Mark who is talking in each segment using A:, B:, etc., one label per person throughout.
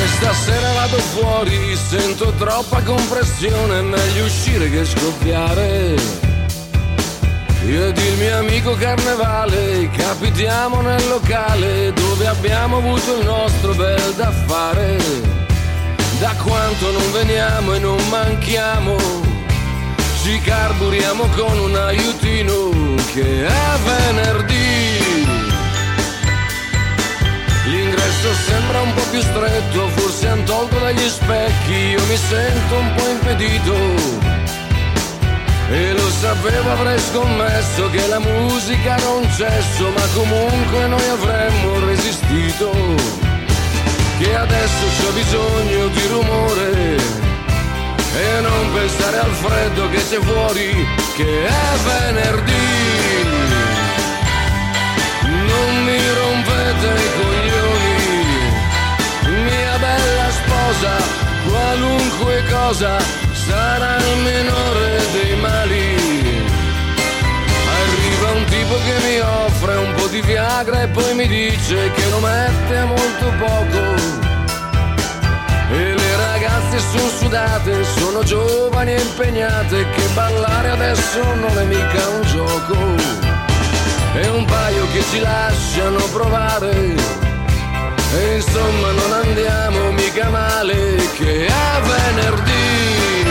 A: Stasera vado fuori, sento troppa compressione, meglio uscire che scoppiare. Io ed il mio amico Carnevale capitiamo nel locale dove abbiamo avuto il nostro bel da fare. Da quanto non veniamo e non manchiamo, ci carburiamo con un aiutino che è venerdì. L'ingresso sembra un po' più stretto, forse han tolto dagli specchi, io mi sento un po' impedito. E lo sapevo, avrei scommesso che la musica era un cesso, ma comunque noi avremmo resistito. Che adesso c'ho bisogno di rumore e non pensare al freddo che c'è fuori, che è venerdì. Non mi rompete i coglioni, mia bella sposa, qualunque cosa sarà il minore dei mali. Arriva un tipo che mi offre un po' di Viagra e poi mi dice che lo mette a molto poco. E le ragazze sono sudate, sono giovani e impegnate, che ballare adesso non è mica un gioco. E un paio che ci lasciano provare, e insomma non andiamo mica male, che è venerdì.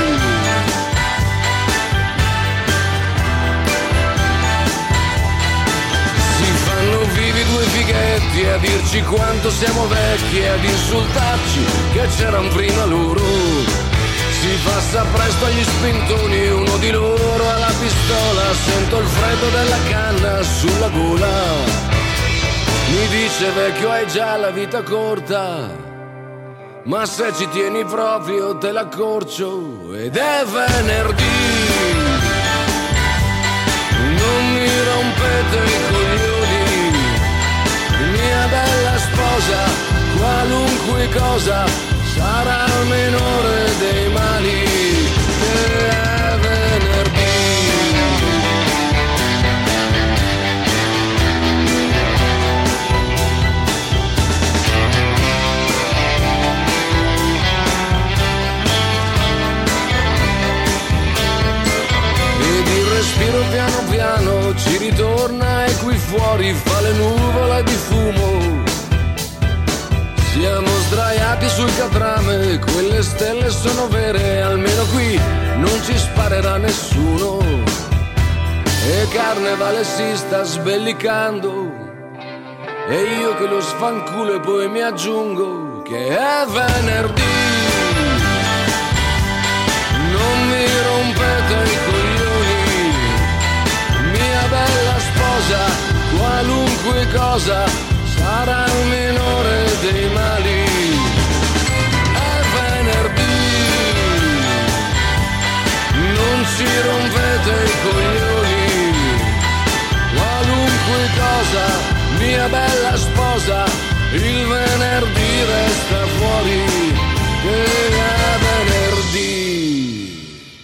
A: Si fanno vivi due fighetti a dirci quanto siamo vecchi e ad insultarci che c'erano prima loro. Si passa presto agli spintoni, uno di loro ha la pistola, sento il freddo della canna sulla gola. Mi dice vecchio hai già la vita corta, ma se ci tieni proprio te l'accorcio, ed è venerdì. Non mi rompete i coglioni, mia bella sposa, qualunque cosa sarà il minore dei mali, che è venerdì. Ed il respiro piano piano ci ritorna e qui fuori fa le nuvole di fumo. Siamo sdraiati sul catrame, quelle stelle sono vere, almeno qui non ci sparerà nessuno. E Carnevale si sta sbellicando, e io che lo sfanculo e poi mi aggiungo che è venerdì. Non mi rompete i coglioni, mia bella sposa, qualunque cosa sarà il minore dei mali, è venerdì. Non ci rompete i coglioni, qualunque cosa, mia bella sposa, il venerdì resta fuori, che